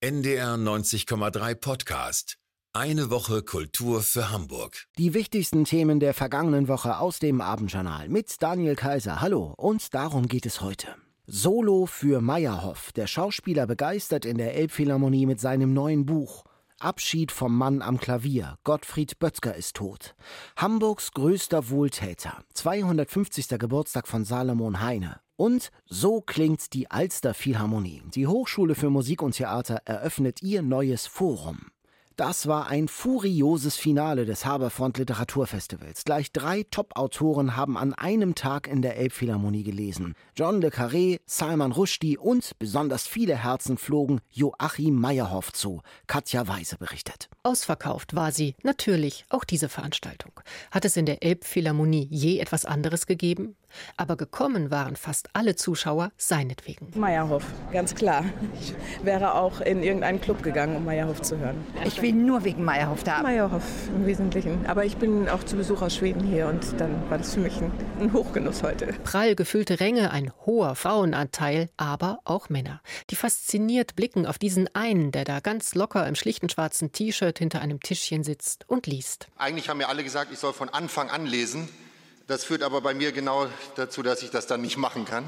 NDR 90,3 Podcast. Eine Woche Kultur für Hamburg. Die wichtigsten Themen der vergangenen Woche aus dem Abendjournal mit Daniel Kaiser. Hallo, und darum geht es heute. Solo für Meyerhoff. Der Schauspieler begeistert in der Elbphilharmonie mit seinem neuen Buch. Abschied vom Mann am Klavier. Gottfried Böttger ist tot. Hamburgs größter Wohltäter. 250. Geburtstag von Salomon Heine. Und so klingt die Alster Philharmonie. Die Hochschule für Musik und Theater eröffnet ihr neues Forum. Das war ein furioses Finale des Haberfront Literaturfestivals. Gleich 3 Top-Autoren haben an einem Tag in der Elbphilharmonie gelesen. John le Carré, Salman Rushdie und besonders viele Herzen flogen Joachim Meyerhoff zu. Katja Weise berichtet. Ausverkauft war sie, natürlich, auch diese Veranstaltung. Hat es in der Elbphilharmonie je etwas anderes gegeben? Aber gekommen waren fast alle Zuschauer seinetwegen. Meyerhoff, ganz klar. Ich wäre auch in irgendeinen Club gegangen, um Meyerhoff zu hören. Ich will nur wegen Meyerhoff da. Meyerhoff im Wesentlichen. Aber ich bin auch zu Besuch aus Schweden hier und dann war das für mich ein Hochgenuss heute. Prall gefüllte Ränge, ein hoher Frauenanteil, aber auch Männer, die fasziniert blicken auf diesen einen, der da ganz locker im schlichten schwarzen T-Shirt hinter einem Tischchen sitzt und liest. Eigentlich haben mir alle gesagt, ich soll von Anfang an lesen. Das führt aber bei mir genau dazu, dass ich das dann nicht machen kann.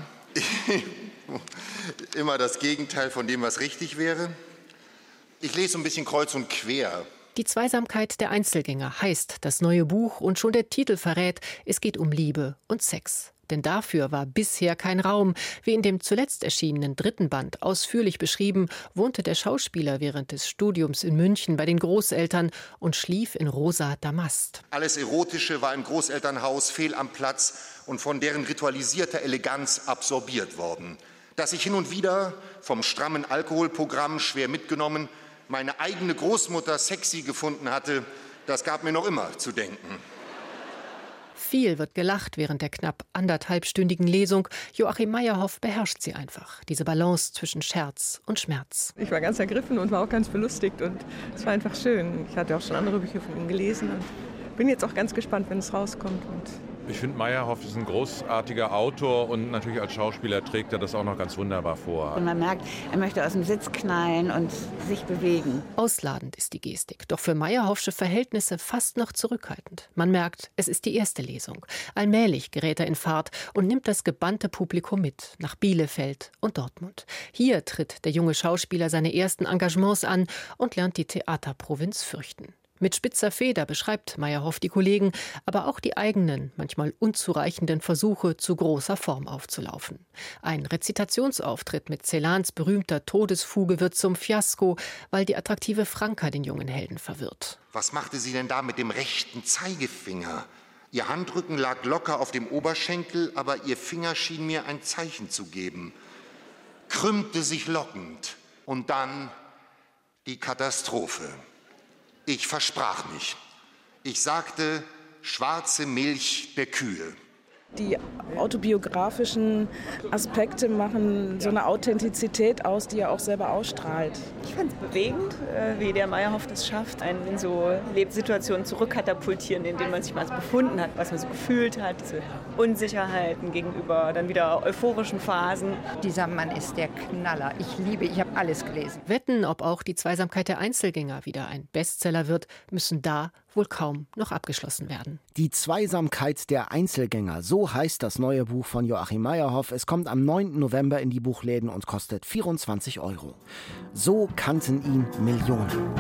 Immer das Gegenteil von dem, was richtig wäre. Ich lese ein bisschen kreuz und quer. Die Zweisamkeit der Einzelgänger heißt das neue Buch und schon der Titel verrät, es geht um Liebe und Sex. Denn dafür war bisher kein Raum. Wie in dem zuletzt erschienenen 3. Band ausführlich beschrieben, wohnte der Schauspieler während des Studiums in München bei den Großeltern und schlief in rosa Damast. Alles Erotische war im Großelternhaus fehl am Platz und von deren ritualisierter Eleganz absorbiert worden. Dass ich hin und wieder vom strammen Alkoholprogramm schwer mitgenommen meine eigene Großmutter sexy gefunden hatte, das gab mir noch immer zu denken. Viel wird gelacht während der knapp 1,5-stündigen Lesung. Joachim Meyerhoff beherrscht sie einfach, diese Balance zwischen Scherz und Schmerz. Ich war ganz ergriffen und war auch ganz belustigt und es war einfach schön. Ich hatte auch schon andere Bücher von ihm gelesen und bin jetzt auch ganz gespannt, wenn es rauskommt. Ich finde, Meyerhoff ist ein großartiger Autor und natürlich als Schauspieler trägt er das auch noch ganz wunderbar vor. Und man merkt, er möchte aus dem Sitz knallen und sich bewegen. Ausladend ist die Gestik, doch für Meyerhoffsche Verhältnisse fast noch zurückhaltend. Man merkt, es ist die erste Lesung. Allmählich gerät er in Fahrt und nimmt das gebannte Publikum mit nach Bielefeld und Dortmund. Hier tritt der junge Schauspieler seine ersten Engagements an und lernt die Theaterprovinz fürchten. Mit spitzer Feder beschreibt Meyerhoff die Kollegen, aber auch die eigenen, manchmal unzureichenden Versuche, zu großer Form aufzulaufen. Ein Rezitationsauftritt mit Celans berühmter Todesfuge wird zum Fiasko, weil die attraktive Franka den jungen Helden verwirrt. Was machte sie denn da mit dem rechten Zeigefinger? Ihr Handrücken lag locker auf dem Oberschenkel, aber ihr Finger schien mir ein Zeichen zu geben. Krümmte sich lockend und dann die Katastrophe. Ich versprach mich. Ich sagte, schwarze Milch der Kühe. Die autobiografischen Aspekte machen so eine Authentizität aus, die er auch selber ausstrahlt. Ich fand es bewegend, wie der Meyerhoff das schafft, einen in so Lebenssituationen zurückkatapultieren, in denen man sich mal befunden hat, was man so gefühlt hat, diese Unsicherheiten gegenüber dann wieder euphorischen Phasen. Dieser Mann ist der Knaller. Ich habe alles gelesen. Wetten, ob auch die Zweisamkeit der Einzelgänger wieder ein Bestseller wird, müssen da wohl kaum noch abgeschlossen werden. Die Zweisamkeit der Einzelgänger, so heißt das neue Buch von Joachim Meyerhoff. Es kommt am 9. November in die Buchläden und kostet 24 €. So kannten ihn Millionen.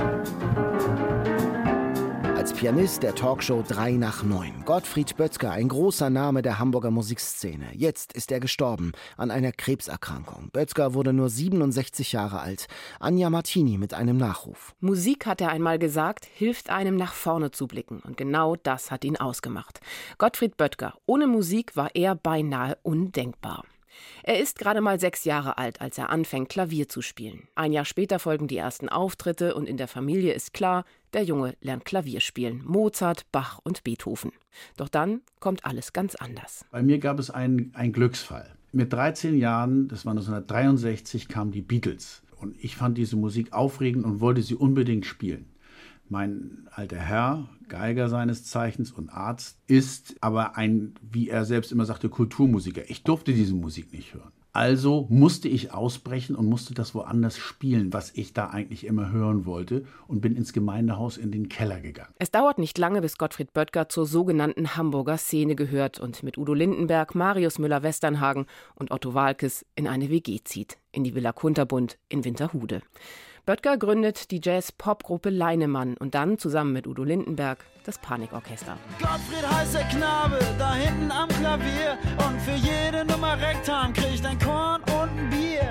Als Pianist der Talkshow 3 nach 9. Gottfried Böttger, ein großer Name der Hamburger Musikszene. Jetzt ist er gestorben an einer Krebserkrankung. Böttger wurde nur 67 Jahre alt. Anja Martini mit einem Nachruf. Musik, hat er einmal gesagt, hilft einem nach vorne zu blicken. Und genau das hat ihn ausgemacht. Gottfried Böttger. Ohne Musik war er beinahe undenkbar. Er ist gerade mal 6 Jahre alt, als er anfängt, Klavier zu spielen. Ein Jahr später folgen die ersten Auftritte und in der Familie ist klar, der Junge lernt Klavier spielen. Mozart, Bach und Beethoven. Doch dann kommt alles ganz anders. Bei mir gab es einen Glücksfall. Mit 13 Jahren, das war 1963, kamen die Beatles. Und ich fand diese Musik aufregend und wollte sie unbedingt spielen. Mein alter Herr, Geiger seines Zeichens und Arzt, ist aber ein, wie er selbst immer sagte, Kulturmusiker. Ich durfte diese Musik nicht hören. Also musste ich ausbrechen und musste das woanders spielen, was ich da eigentlich immer hören wollte, und bin ins Gemeindehaus in den Keller gegangen. Es dauert nicht lange, bis Gottfried Böttger zur sogenannten Hamburger Szene gehört und mit Udo Lindenberg, Marius Müller-Westernhagen und Otto Waalkes in eine WG zieht, in die Villa Kunterbund in Winterhude. Böttger gründet die Jazz-Pop-Gruppe Leinemann und dann zusammen mit Udo Lindenberg das Panikorchester. Gottfried heißt der Knabe, da hinten am Klavier, und für jede Nummer Rektam kriegt ein Korn und ein Bier.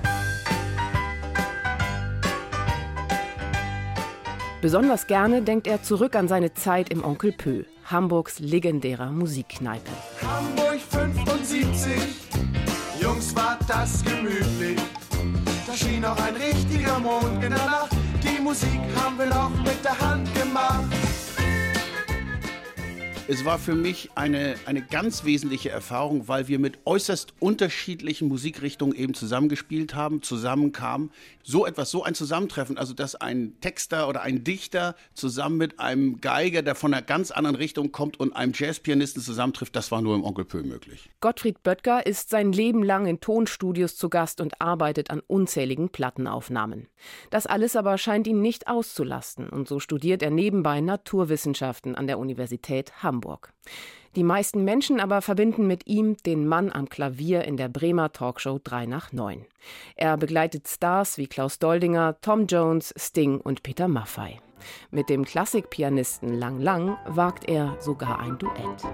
Besonders gerne denkt er zurück an seine Zeit im Onkel Pö, Hamburgs legendärer Musikkneipe. Hamburg 75, Jungs, war das gemütlich. Da schien auch ein richtiger Mond in der Nacht. Die Musik haben wir noch mit der Hand gemacht. Es war für mich eine ganz wesentliche Erfahrung, weil wir mit äußerst unterschiedlichen Musikrichtungen eben zusammengespielt haben, zusammenkamen. So ein Zusammentreffen, also dass ein Texter oder ein Dichter zusammen mit einem Geiger, der von einer ganz anderen Richtung kommt, und einem Jazzpianisten zusammentrifft, das war nur im Onkel Pö möglich. Gottfried Böttger ist sein Leben lang in Tonstudios zu Gast und arbeitet an unzähligen Plattenaufnahmen. Das alles aber scheint ihn nicht auszulasten, und so studiert er nebenbei Naturwissenschaften an der Universität Hamburg. Die meisten Menschen aber verbinden mit ihm den Mann am Klavier in der Bremer Talkshow 3 nach 9. Er begleitet Stars wie Klaus Doldinger, Tom Jones, Sting und Peter Maffay. Mit dem Klassikpianisten Lang Lang wagt er sogar ein Duett.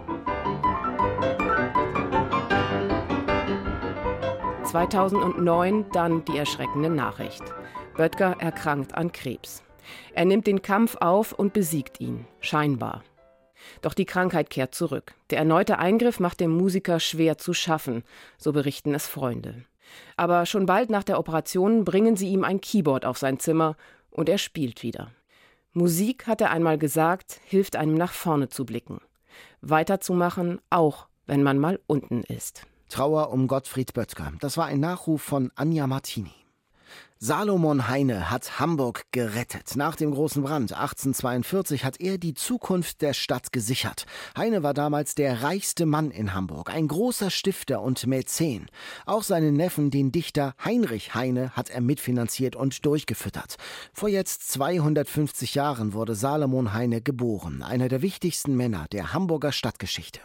2009 dann die erschreckende Nachricht. Böttger erkrankt an Krebs. Er nimmt den Kampf auf und besiegt ihn, scheinbar. Doch die Krankheit kehrt zurück. Der erneute Eingriff macht dem Musiker schwer zu schaffen, so berichten es Freunde. Aber schon bald nach der Operation bringen sie ihm ein Keyboard auf sein Zimmer und er spielt wieder. Musik, hat er einmal gesagt, hilft einem nach vorne zu blicken. Weiterzumachen, auch wenn man mal unten ist. Trauer um Gottfried Böttger. Das war ein Nachruf von Anja Martini. Salomon Heine hat Hamburg gerettet. Nach dem großen Brand 1842 hat er die Zukunft der Stadt gesichert. Heine war damals der reichste Mann in Hamburg, ein großer Stifter und Mäzen. Auch seinen Neffen, den Dichter Heinrich Heine, hat er mitfinanziert und durchgefüttert. Vor jetzt 250 Jahren wurde Salomon Heine geboren, einer der wichtigsten Männer der Hamburger Stadtgeschichte.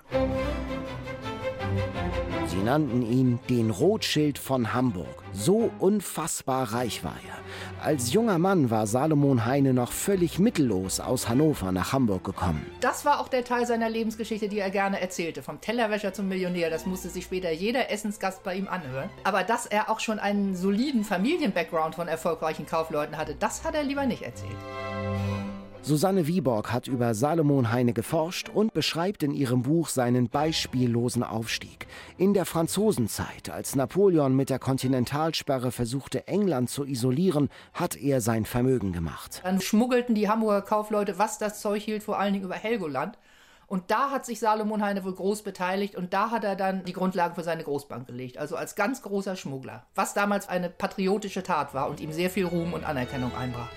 Sie nannten ihn den Rothschild von Hamburg. So unfassbar reich war er. Als junger Mann war Salomon Heine noch völlig mittellos aus Hannover nach Hamburg gekommen. Das war auch der Teil seiner Lebensgeschichte, die er gerne erzählte. Vom Tellerwäscher zum Millionär, das musste sich später jeder Essensgast bei ihm anhören. Aber dass er auch schon einen soliden Familien-Background von erfolgreichen Kaufleuten hatte, das hat er lieber nicht erzählt. Susanne Wieborg hat über Salomon Heine geforscht und beschreibt in ihrem Buch seinen beispiellosen Aufstieg. In der Franzosenzeit, als Napoleon mit der Kontinentalsperre versuchte, England zu isolieren, hat er sein Vermögen gemacht. Dann schmuggelten die Hamburger Kaufleute, was das Zeug hielt, vor allen Dingen über Helgoland. Und da hat sich Salomon Heine wohl groß beteiligt und da hat er dann die Grundlagen für seine Großbank gelegt. Also als ganz großer Schmuggler. Was damals eine patriotische Tat war und ihm sehr viel Ruhm und Anerkennung einbrachte.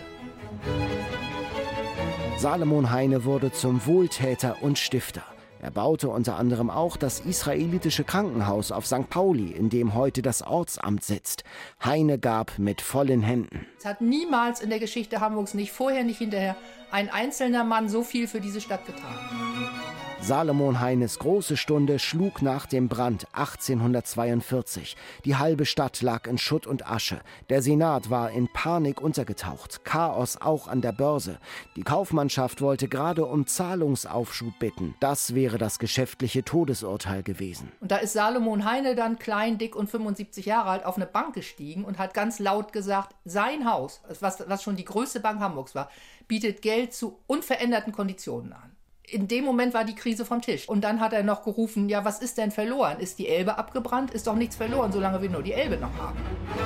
Salomon Heine wurde zum Wohltäter und Stifter. Er baute unter anderem auch das israelitische Krankenhaus auf St. Pauli, in dem heute das Ortsamt sitzt. Heine gab mit vollen Händen. Es hat niemals in der Geschichte Hamburgs, nicht vorher, nicht hinterher, ein einzelner Mann so viel für diese Stadt getan. Salomon Heines große Stunde schlug nach dem Brand 1842. Die halbe Stadt lag in Schutt und Asche. Der Senat war in Panik untergetaucht. Chaos auch an der Börse. Die Kaufmannschaft wollte gerade um Zahlungsaufschub bitten. Das wäre das geschäftliche Todesurteil gewesen. Und da ist Salomon Heine dann klein, dick und 75 Jahre alt auf eine Bank gestiegen und hat ganz laut gesagt, sein Haus, was schon die größte Bank Hamburgs war, bietet Geld zu unveränderten Konditionen an. In dem Moment war die Krise vom Tisch. Und dann hat er noch gerufen, ja, was ist denn verloren? Ist die Elbe abgebrannt? Ist doch nichts verloren, solange wir nur die Elbe noch haben.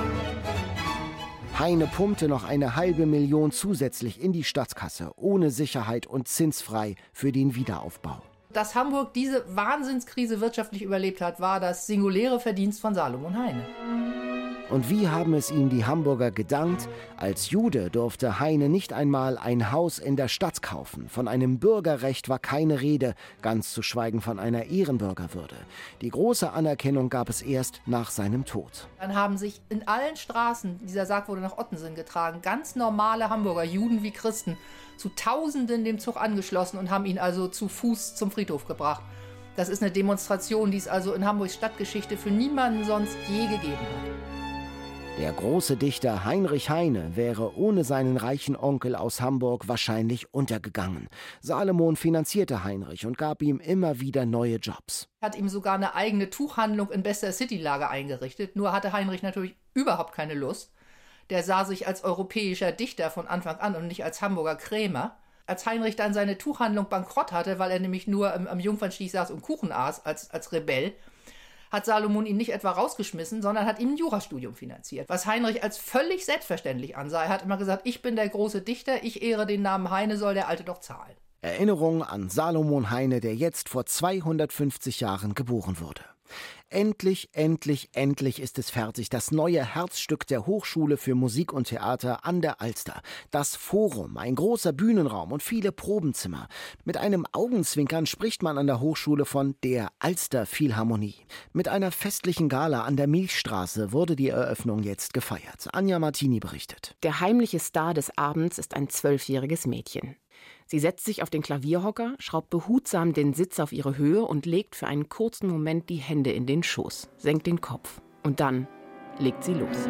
Heine pumpte noch 500.000 zusätzlich in die Stadtkasse, ohne Sicherheit und zinsfrei für den Wiederaufbau. Dass Hamburg diese Wahnsinnskrise wirtschaftlich überlebt hat, war das singuläre Verdienst von Salomon Heine. Und wie haben es ihm die Hamburger gedankt? Als Jude durfte Heine nicht einmal ein Haus in der Stadt kaufen. Von einem Bürgerrecht war keine Rede, ganz zu schweigen von einer Ehrenbürgerwürde. Die große Anerkennung gab es erst nach seinem Tod. Dann haben sich in allen Straßen, dieser Sarg wurde nach Ottensen getragen, ganz normale Hamburger, Juden wie Christen, zu Tausenden dem Zug angeschlossen und haben ihn also zu Fuß zum Friedhof gebracht. Das ist eine Demonstration, die es also in Hamburgs Stadtgeschichte für niemanden sonst je gegeben hat. Der große Dichter Heinrich Heine wäre ohne seinen reichen Onkel aus Hamburg wahrscheinlich untergegangen. Salomon finanzierte Heinrich und gab ihm immer wieder neue Jobs. Hat ihm sogar eine eigene Tuchhandlung in bester City-Lage eingerichtet. Nur hatte Heinrich natürlich überhaupt keine Lust. Der sah sich als europäischer Dichter von Anfang an und nicht als Hamburger Krämer. Als Heinrich dann seine Tuchhandlung bankrott hatte, weil er nämlich nur am Jungfernstich saß und Kuchen aß als Rebell, hat Salomon ihn nicht etwa rausgeschmissen, sondern hat ihm ein Jurastudium finanziert. Was Heinrich als völlig selbstverständlich ansah. Er hat immer gesagt, ich bin der große Dichter, ich ehre den Namen Heine, soll der Alte doch zahlen. Erinnerung an Salomon Heine, der jetzt vor 250 Jahren geboren wurde. Endlich, endlich, endlich ist es fertig. Das neue Herzstück der Hochschule für Musik und Theater an der Alster. Das Forum, ein großer Bühnenraum und viele Probenzimmer. Mit einem Augenzwinkern spricht man an der Hochschule von der Alster Philharmonie. Mit einer festlichen Gala an der Milchstraße wurde die Eröffnung jetzt gefeiert. Anja Martini berichtet. Der heimliche Star des Abends ist ein 12-jähriges Mädchen. Sie setzt sich auf den Klavierhocker, schraubt behutsam den Sitz auf ihre Höhe und legt für einen kurzen Moment die Hände in den Schoß, senkt den Kopf. Und dann legt sie los.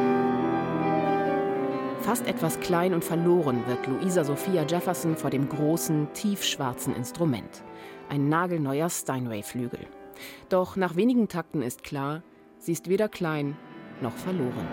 Fast etwas klein und verloren wirkt Louisa Sophia Jefferson vor dem großen, tiefschwarzen Instrument. Ein nagelneuer Steinway-Flügel. Doch nach wenigen Takten ist klar, sie ist weder klein noch verloren.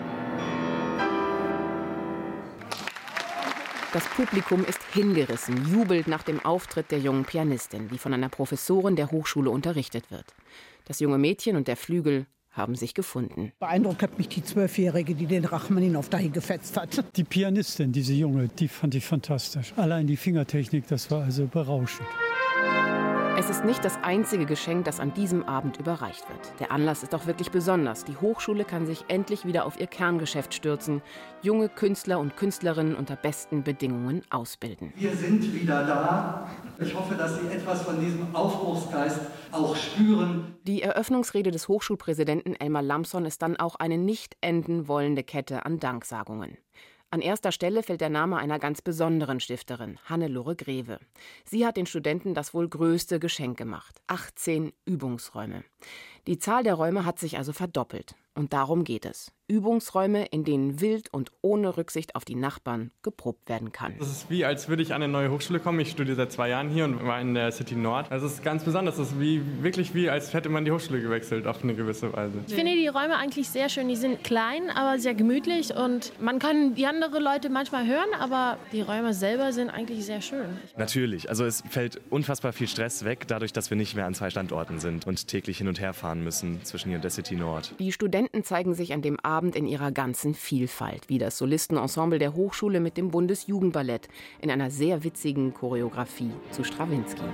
Das Publikum ist hingerissen, jubelt nach dem Auftritt der jungen Pianistin, die von einer Professorin der Hochschule unterrichtet wird. Das junge Mädchen und der Flügel haben sich gefunden. Beeindruckt hat mich die 12-Jährige, die den Rachmaninow dahin gefetzt hat. Die Pianistin, diese Junge, die fand ich fantastisch. Allein die Fingertechnik, das war also berauschend. Es ist nicht das einzige Geschenk, das an diesem Abend überreicht wird. Der Anlass ist auch wirklich besonders. Die Hochschule kann sich endlich wieder auf ihr Kerngeschäft stürzen, junge Künstler und Künstlerinnen unter besten Bedingungen ausbilden. Wir sind wieder da. Ich hoffe, dass Sie etwas von diesem Aufbruchsgeist auch spüren. Die Eröffnungsrede des Hochschulpräsidenten Elmar Lampson ist dann auch eine nicht enden wollende Kette an Danksagungen. An erster Stelle fällt der Name einer ganz besonderen Stifterin, Hannelore Greve. Sie hat den Studenten das wohl größte Geschenk gemacht: 18 Übungsräume. Die Zahl der Räume hat sich also verdoppelt. Und darum geht es. Übungsräume, in denen wild und ohne Rücksicht auf die Nachbarn geprobt werden kann. Das ist wie, als würde ich an eine neue Hochschule kommen. Ich studiere seit 2 Jahren hier und war in der City Nord. Also es ist ganz besonders. Es ist wirklich wie, als hätte man die Hochschule gewechselt auf eine gewisse Weise. Ich finde die Räume eigentlich sehr schön. Die sind klein, aber sehr gemütlich und man kann die anderen Leute manchmal hören, aber die Räume selber sind eigentlich sehr schön. Natürlich. Also es fällt unfassbar viel Stress weg, dadurch, dass wir nicht mehr an 2 Standorten sind und täglich hin und her fahren müssen zwischen hier und der City Nord. Die Studenten zeigen sich an dem Abend in ihrer ganzen Vielfalt, wie das Solistenensemble der Hochschule mit dem Bundesjugendballett in einer sehr witzigen Choreografie zu Strawinski.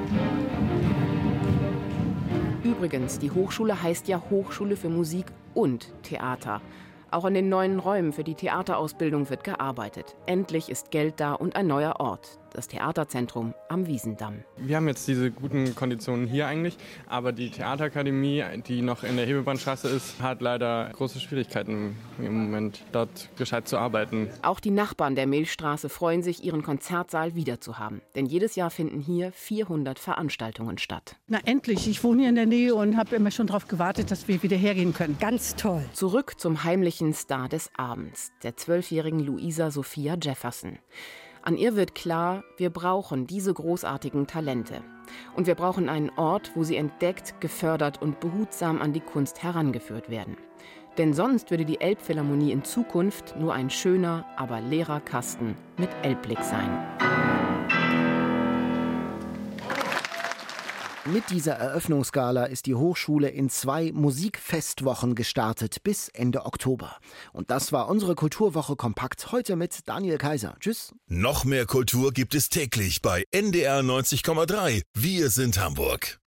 Übrigens, die Hochschule heißt ja Hochschule für Musik und Theater. Auch an den neuen Räumen für die Theaterausbildung wird gearbeitet. Endlich ist Geld da und ein neuer Ort, das Theaterzentrum am Wiesendamm. Wir haben jetzt diese guten Konditionen hier eigentlich, aber die Theaterakademie, die noch in der Hebebahnstraße ist, hat leider große Schwierigkeiten im Moment, dort gescheit zu arbeiten. Auch die Nachbarn der Milchstraße freuen sich, ihren Konzertsaal wiederzuhaben. Denn jedes Jahr finden hier 400 Veranstaltungen statt. Na endlich, ich wohne hier in der Nähe und habe immer schon darauf gewartet, dass wir wieder hergehen können. Ganz toll. Zurück zum heimlichen Star des Abends, der 12-jährigen Louisa Sophia Jefferson. An ihr wird klar, wir brauchen diese großartigen Talente. Und wir brauchen einen Ort, wo sie entdeckt, gefördert und behutsam an die Kunst herangeführt werden. Denn sonst würde die Elbphilharmonie in Zukunft nur ein schöner, aber leerer Kasten mit Elbblick sein. Mit dieser Eröffnungsgala ist die Hochschule in 2 Musikfestwochen gestartet bis Ende Oktober. Und das war unsere Kulturwoche kompakt heute mit Daniel Kaiser. Tschüss. Noch mehr Kultur gibt es täglich bei NDR 90,3. Wir sind Hamburg.